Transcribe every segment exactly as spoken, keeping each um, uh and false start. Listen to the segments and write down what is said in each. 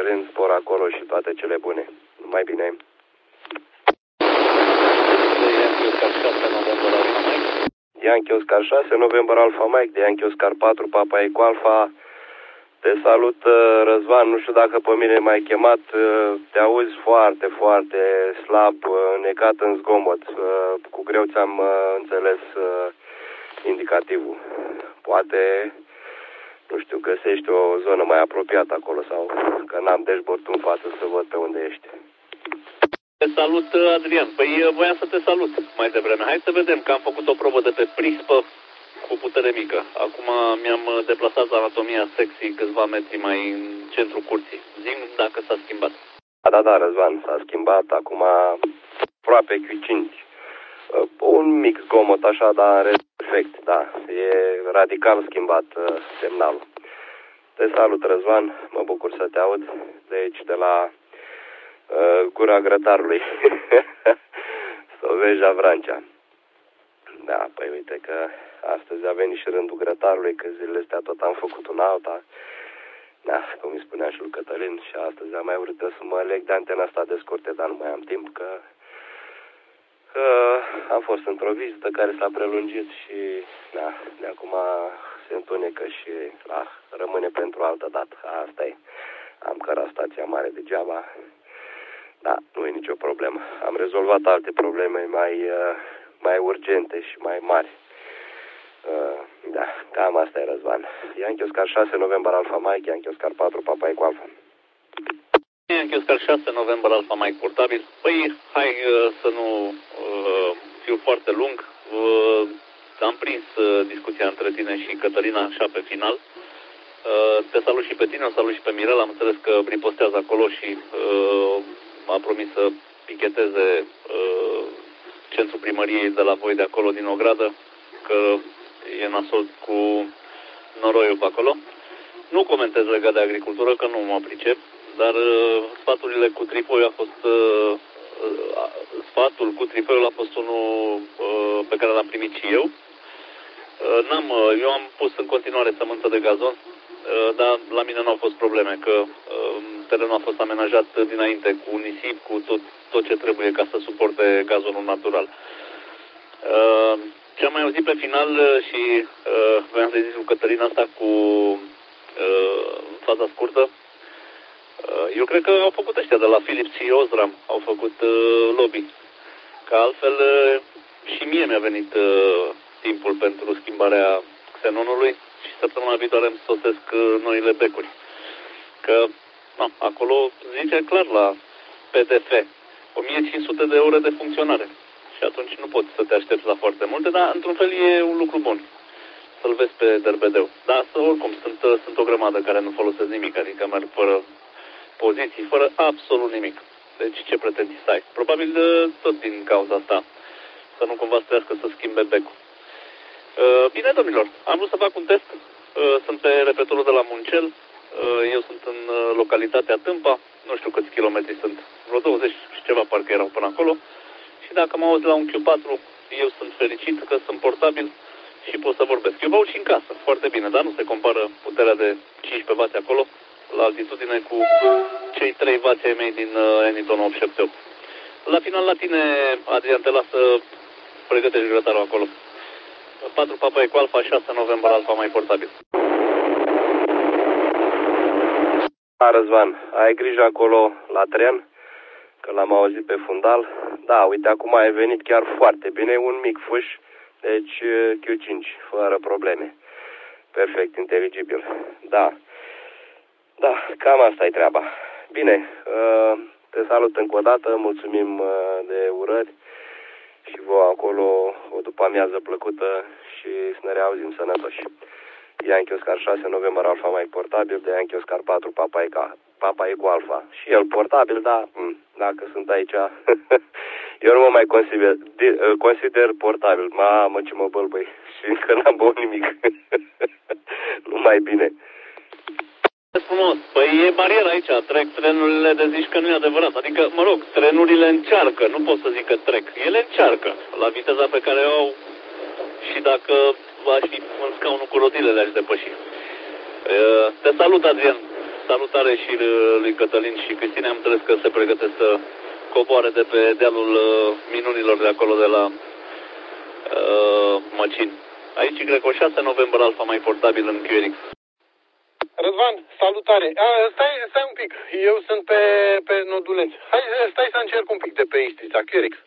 Cătălin, spor acolo și toate cele bune. Numai bine. Yankee Oscar șase, November Alpha Mike, de Yankee Oscar patru, Papa Eco Alpha. Te salut, Răzvan, nu știu dacă pe mine m-ai chemat, te auzi foarte, foarte slab, necat în zgomot. Cu greu ți-am înțeles indicativul. Poate, nu știu, găsești o zonă mai apropiată acolo sau că n-am dashboard în față să văd pe unde ești. Te salut, Adrian. Păi voiam să te salut mai devreme. Hai să vedem că am făcut o probă de pe prispă cu putere mică. Acum mi-am deplasat anatomia sexy câțiva metri mai în centrul curții. Zi-mi dacă s-a schimbat. Da, da, da, Răzvan, s-a schimbat. Acum aproape Q cinci. Un mic zgomot așa, dar perfect, da. E radical schimbat semnalul. Te salut, Răzvan. Mă bucur să te aud de aici, de la uh, Gura Grătarului. Soveja Vrancea. Da, păi uite că astăzi a venit și rândul grătarului, că zilele astea tot am făcut un alta. Da, cum îi spunea și lui Cătălin, și astăzi am mai vrut să mă leg de antena asta de scurte, dar nu mai am timp, că, că am fost într-o vizită care s-a prelungit și da, de acum se întunecă și da, rămâne pentru altă dată. Asta e. Am cărat stația mare degeaba. Da, nu e nicio problemă. Am rezolvat alte probleme mai... mai urgente și mai mari. Uh, da, cam asta e, Răzvan. Yankee Oscar șase, November Alpha Mike, Yankee Oscar patru, Papa Eco Alpha. Yankee Oscar șase, November Alpha Mike, portabil. Păi, hai uh, să nu uh, fiu foarte lung. Uh, am prins uh, discuția între tine și Cătălina așa pe final. Uh, te salut și pe tine, o salut și pe Mirel. Am înțeles că ripostează acolo și uh, a promis să picheteze uh, centrul primăriei de la voi de acolo din Ogradă, că e nasol cu noroiul pe acolo. Nu comentez legat de agricultură, că nu mă pricep, dar uh, sfaturile cu trifoiul a fost uh, uh, sfatul cu trifoiul a fost unul uh, pe care l-am primit și eu. Uh, n-am, uh, eu am pus în continuare sămânță de gazon, uh, dar la mine nu au fost probleme, că uh, terenul a fost amenajat dinainte cu nisip, cu tot, tot ce trebuie ca să suporte gazonul natural. Uh, ce am mai auzit pe final și uh, vreau să-i zic cu Cătălina asta cu uh, faza scurtă, uh, eu cred că au făcut ăștia de la Philips și Osram, au făcut uh, lobby. Că altfel uh, și mie mi-a venit uh, timpul pentru schimbarea xenonului și săptămâna viitoare îmi sosesc uh, noile becuri. Că no, acolo zice clar la P D F o mie cinci sute de ore de funcționare. Și atunci nu poți să te aștepți la foarte multe, dar într-un fel e un lucru bun să-l vezi pe derbedeu. Dar oricum sunt, sunt o grămadă care nu folosesc nimic, adică merg fără poziții, fără absolut nimic. Deci ce pretenții să ai? Probabil tot din cauza asta, să nu cumva să trească să schimbe becul. Bine, domnilor, am vrut să fac un test. Sunt pe repetorul de la Muncel. Eu sunt în localitatea Tâmpa. Nu știu câți kilometri sunt. Vreo douăzeci și ceva parcă erau până acolo. Și dacă mă auzi la un Q patru, eu sunt fericit că sunt portabil și pot să vorbesc. Eu vă aud și în casă, foarte bine, dar nu se compară puterea de cincisprezece vați acolo, la altitudine, cu cei trei vați ai mei din uh, Eniton opt șapte opt. La final, la tine, Adrian, te las să pregătești grătarul acolo. patru Papa Eco Alpha, șase November Alpha mai portabil. Da, Răzvan, ai grijă acolo la tren, că l-am auzit pe fundal. Da, uite, acum ai venit chiar foarte bine, un mic fâș, deci Q cinci, fără probleme. Perfect, inteligibil. Da, da, cam asta e treaba. Bine, te salut încă o dată, mulțumim de urări și vă acolo o după amiază plăcută și să ne reauzim sănătoși. Yankee Oscar șase, November Alpha mai portabil, de Yankee Oscar patru, Papa Eco, Papa Eco Alpha. Și el portabil, dar dacă sunt aici, eu nu mă mai consider, consider portabil. Mamă, ce mă bălbăi și încă n-am băut nimic. Numai bine. Frumos. Păi e barieră aici, trec trenurile de zici că nu e adevărat. Adică, mă rog, trenurile încearcă, nu pot să zic că trec. Ele încearcă la viteza pe care o au și dacă aș fi în scaunul cu rotile le-aș depăși. Te salut, Adrian. Salutare și lui Cătălin și Cristine. Am înțeles că se pregătesc să coboare de pe dealul minunilor de acolo de la uh, Măcin. Aici Greco șase, November Alpha mai portabil în Q R X. Răzvan, salutare. A, stai, stai un pic. Eu sunt pe, pe Noduleț. Hai, stai să încerc un pic de pe Istrița, Q R X.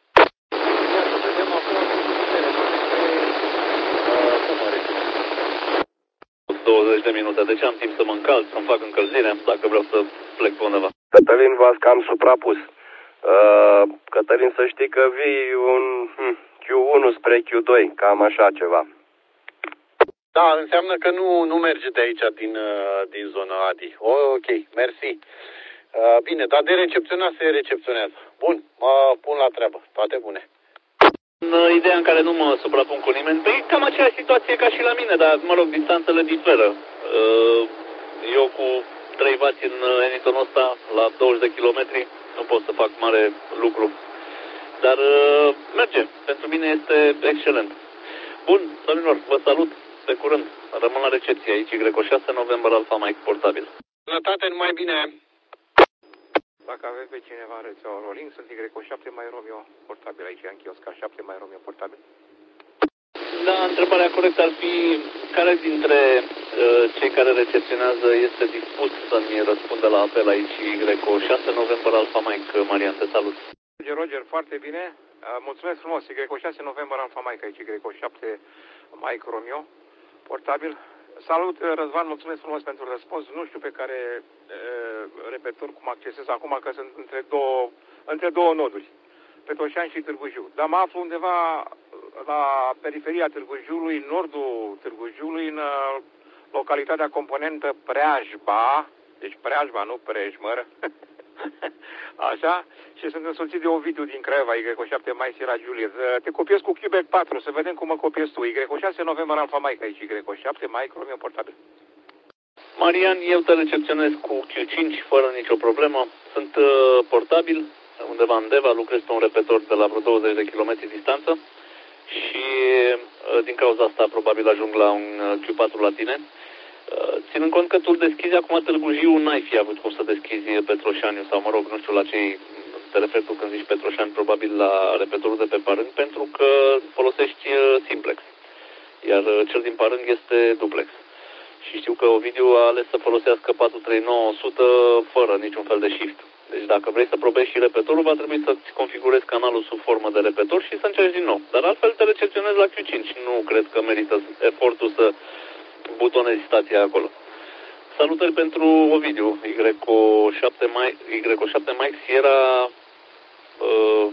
douăzeci de minute, deci am timp să mă încalț, să-mi fac încălzire, dacă vreau să plec pe undeva. Cătălin, v-ați cam suprapus. Uh, Cătălin, să știi că vii un hm, Q unu spre Q doi, cam așa ceva. Da, înseamnă că nu, nu merge de aici, din, din zona Adi. Oh, ok, mersi. Uh, bine, dar de recepționat se recepționează. Bun, mă pun la treabă. Toate bune. În ideea în care nu mă suprapun cu nimeni, păi cam aceeași situație ca și la mine, dar, mă rog, distanțele diferă. Uh, eu cu trei vați în Enitonul ăsta, la douăzeci de kilometri, nu pot să fac mare lucru. Dar uh, merge. Pentru mine este excelent. Bun, domnilor, vă salut. Pe curând. Rămân la recepție aici, Greco șase, November Alpha Mike portabil. Sănătate, numai bine. Dacă aveți pe cineva în rețeaua Rolling, sunt Greco șapte mai Romeo portabil aici, în Chiosca șapte mai Romeo portabil. Da, întrebarea corectă ar fi care dintre uh, cei care recepționează este dispus să-mi răspundă la apel aici, Greco șase, November Alpha Mike, Marian, te salut. Roger, Roger, foarte bine. Uh, mulțumesc frumos, Greco șase, November Alpha Mike aici, Greco șapte Mike Romeo portabil. Salut, Răzvan, mulțumesc frumos pentru răspuns. Nu știu pe care e, repetor cum accesez acum, că sunt între două, între două noduri, Petroșani și Târgu Jiu. Dar mă aflu undeva la periferia Târgu Jiului, în nordul Târgu Jiului, în localitatea componentă Preajba, deci Preajba, nu Prejmăr, așa, și sunt însoțit de Ovidiu din Craiova, Y șapte Mike Sierra Juliet. Te copiez cu Quebec patru, să vedem cum mă copiezi tu. Y șase November Alpha Mike aici, Y șapte Mike Romeo portabil. Marian, eu te recepționez cu Q cinci fără nicio problemă. Sunt uh, portabil, undeva în Deva, lucrez pe un repetor de la vreo douăzeci de kilometri distanță și uh, din cauza asta probabil ajung la un uh, Q patru la tine. Uh, ținând cont că tu deschizi acum Târgu Jiu, n-ai fi avut cum să deschizi Petroșaniu sau, mă rog, nu știu la ce te referi tu când zici Petroșani, probabil la repetorul de pe Parâng, pentru că folosești uh, simplex, iar uh, cel din Parâng este duplex. Și știu că Ovidiu a ales să folosească patru trei nouă o sută fără niciun fel de shift. Deci dacă vrei să probezi și repetorul, va trebui să-ți configurezi canalul sub formă de repetor și să încerci din nou. Dar altfel te recepționezi la Q cinci. Nu cred că merită efortul să butonezi stația acolo. Salutări pentru Ovidiu, Y șapte Mike Sierra uh,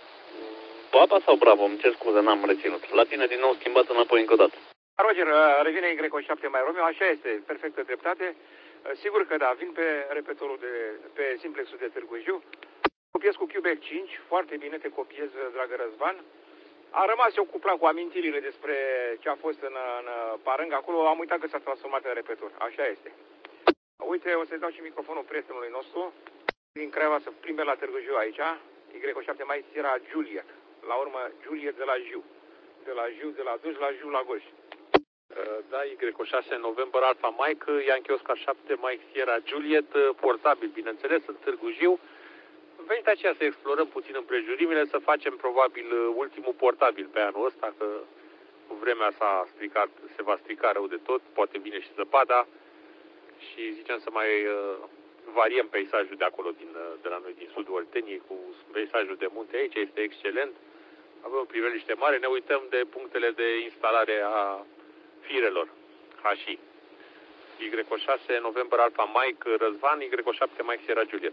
Papa sau Bravo? Îmi cer scuze, n-am reținut. La tine din nou schimbat înapoi încă o dată. Roger, revine Y șapte mai Romeo, așa este, perfectă dreptate. Sigur că da, vin pe repetorul de, pe simplexul de Târgu Jiu. Copiez cu Quebec cinci, foarte bine te copiez, dragă Răzvan. Am rămas eu cu plan cu amintirile despre ce a fost în, în Parâng, acolo am uitat că s-a transformat în repetor, așa este. Uite, o să-i dau și microfonul prietenului nostru din Craiova să plimbe la Târgu Jiu aici, Y șapte mai Sierra Juliet, la urmă Juliet de la Jiu, de la Jiu, de la Duj la Jiu la Gorj. Da, Y șase November Alpha Mike, Yankee Oscar șapte Mike Sierra Juliet, portabil, bineînțeles, în Târgu Jiu. Venit aceea să explorăm puțin împrejurimile, să facem probabil ultimul portabil pe anul ăsta, că cu vremea s-a stricat, se va strica rău de tot, poate vine și zăpada și zicem să mai uh, variem peisajul de acolo, din, de la noi, din sudul Olteniei, cu peisajul de munte aici, este excelent. Avem o priveliște mare, ne uităm de punctele de instalare a firelor, H I. Y șase November Alpha Mike Răzvan, Y șapte Mike Sierra Juliet.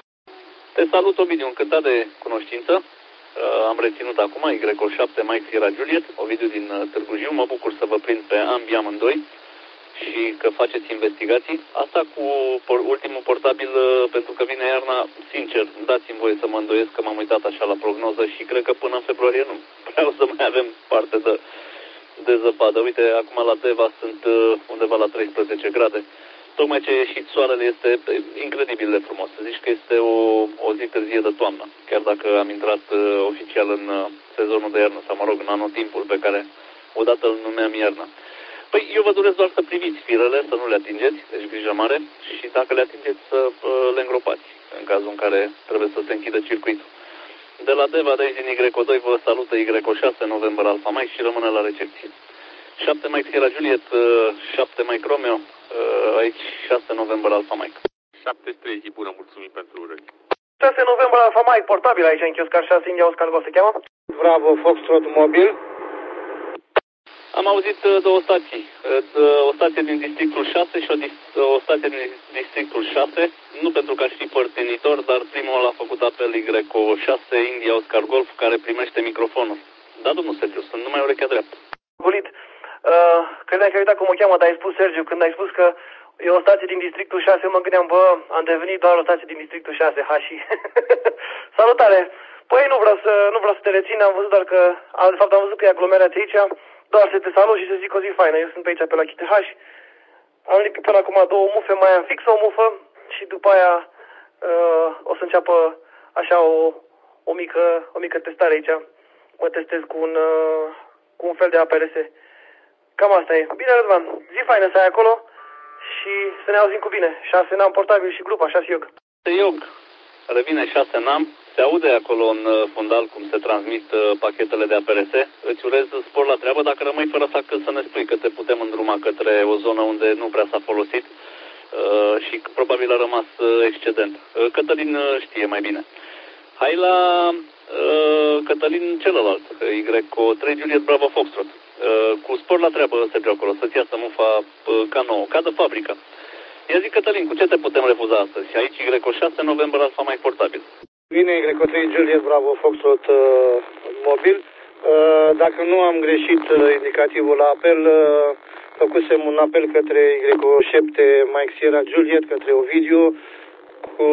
Te salut, Ovidiu, încântat de cunoștință. Uh, am reținut acum Y șapte Mike Sierra Juliet, Ovidiu din uh, Târgu Jiu. Mă bucur să vă prind pe ambii amândoi și că faceți investigații. Asta cu por ultimul portabil, uh, pentru că vine iarna, sincer, dați-mi voie să mă îndoiesc că m-am uitat așa la prognoză și cred că până în februarie nu vreau să mai avem parte de, de zăpadă. Uite, acum la Deva sunt uh, undeva la treisprezece grade. Tocmai ce a ieșit soarele este incredibil de frumos. Zici că este o, o zi târzie de toamnă, chiar dacă am intrat uh, oficial în uh, sezonul de iarnă, sau mă rog, în anotimpul pe care odată îl numeam iarnă. Păi eu vă doresc doar să priviți firele, să nu le atingeți, deci grijă mare, și dacă le atingeți să uh, le îngropați, în cazul în care trebuie să se închidă circuitul. De la Deva, de aici din Y doi, vă salută Y șase, November Alpha Mike și rămâne la recepție. șapte Mike Sierra Juliet, șapte Mike Romeo, aici șase November Alpha Mike. șapte trei, zi bună, mulțumim pentru urări. șase November Alpha Mike, portabil aici în Chioscar șase, India Oscar Golf se cheamă. Bravo, Foxtrot mobil. Am auzit două stații, o stație din districtul șase și o, o stație din districtul șase, nu pentru că aș fi părtinitor, dar primul a făcut apel Y șase, India Oscar Golf, care primește microfonul. Da, domnul Sergiu, sunt numai urechea dreaptă. Gulit, uh, credeam că ai uitat cum o cheamă, dar ai spus, Sergiu, când ai spus că e o stație din districtul șase, eu mă gândeam, bă, am devenit doar o stație din districtul șase, hași. Salutare! Păi nu vreau să, nu vreau să te rețin, am văzut doar că, de fapt am văzut că e aglomerație aici, doar să te salut și să zic o zi faină. Eu sunt pe aici pe la Chitehaș, am lipit până acum două mufe, mai am fix o mufă și după aia uh, o să înceapă așa o, o, mică, o mică testare aici. Mă testez cu un, uh, cu un fel de A P R S. Cam asta e. Bine, Răzvan, zi faină să ai acolo și să ne auzim cu bine. șase N A M portabil și grupa șase Iog. Iog, revine șase N A M. Se aude acolo în fundal cum se transmit uh, pachetele de A P R S. Îți urez spor la treabă. Dacă rămâi fără sac, să ne spui că te putem îndruma către o zonă unde nu prea s-a folosit uh, și probabil a rămas uh, excedent. Uh, Cătălin uh, știe mai bine. Hai la uh, Cătălin celălalt, Y trei Juliet Bravo Foxtrot. Uh, cu spor la treabă, Sergiu, acolo, să-ți iasă mufa uh, ca nouă, ca de fabrică. Ia zi, Cătălin, cu ce te putem refuza astăzi? Aici Y șase, November Alpha Mike portabil. Bine, Y trei Juliet Bravo Foxtrot uh, mobil. Uh, dacă nu am greșit uh, indicativul la apel, uh, făcusem un apel către Y șapte Mike Sierra Juliet, către Ovidiu, cu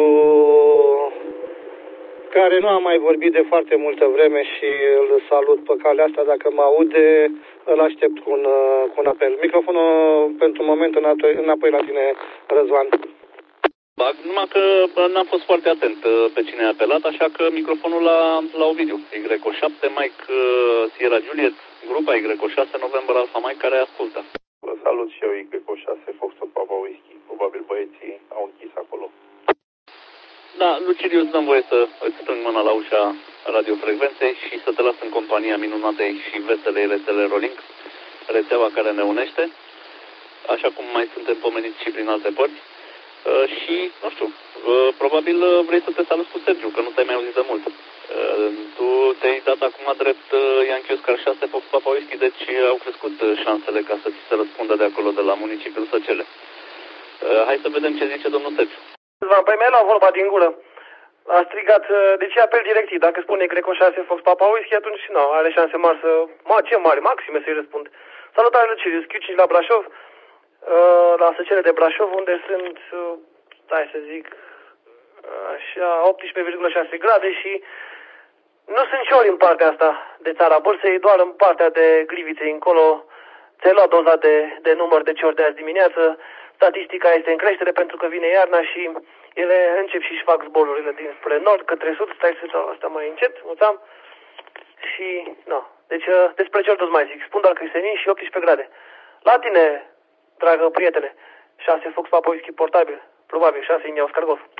care nu am mai vorbit de foarte multă vreme și îl salut pe calea asta. Dacă mă aude, îl aștept cu un, uh, cu un apel. Microfonul pentru moment înapoi, înapoi la tine, Răzvan. Bag, numai că n-am fost foarte atent pe cine a apelat, așa că microfonul la, la Ovidiu. Y șapte, Mike Sierra Juliet, grupa Y șase, November Alpha Mike, care ascultă. Vă salut și eu, Y șase, Foxtrot Papa Whisky. Probabil băieții au închis acolo. Da, Lucidiu, îți dăm voie să îți strâng mâna la ușa radiofrecvenței și să te las în compania minunatei și veselei rețele Rolink, rețeaua care ne unește, așa cum mai suntem pomeniți și prin alte părți. Uh, și, nu știu, uh, probabil uh, vrei să te saluți cu Sergiu, că nu te-ai mai auzit de mult. Uh, tu te-ai dat acum drept uh, Yankee Oscar șase, Fox Papa Whisky, deci uh, au crescut uh, șansele ca să ți se răspundă de acolo, de la municipiul Săcele. Uh, hai să vedem ce zice domnul Sergiu. Păi mi-ai luat vorba din gură. A strigat, uh, de ce apel directiv? Dacă spune Y șase, Fox Papa Whisky, atunci nu, are șanse mari să... Ma, ce mari, maxime să-i răspund. Salutare, Lucidiu, Q cinci la Brașov. La Săcele de Brașov, unde sunt, stai să zic, așa, optsprezece virgulă șase grade și nu sunt ciori în partea asta de țara Bârsei, doar în partea de Gliviței încolo. Ți-ai luat doza de, de număr de ciori de azi dimineață. Statistica este în creștere pentru că vine iarna și ele încep și-și fac zborurile dinspre nord, către sud. Stai să dau asta mai încet, muțam. Și, nu, deci despre ciori tot mai zic. Spun doar că e senin și optsprezece grade. La tine, dragă prietene, șase Fox Papa Whisky portabil, probabil șase India Oscar Golf.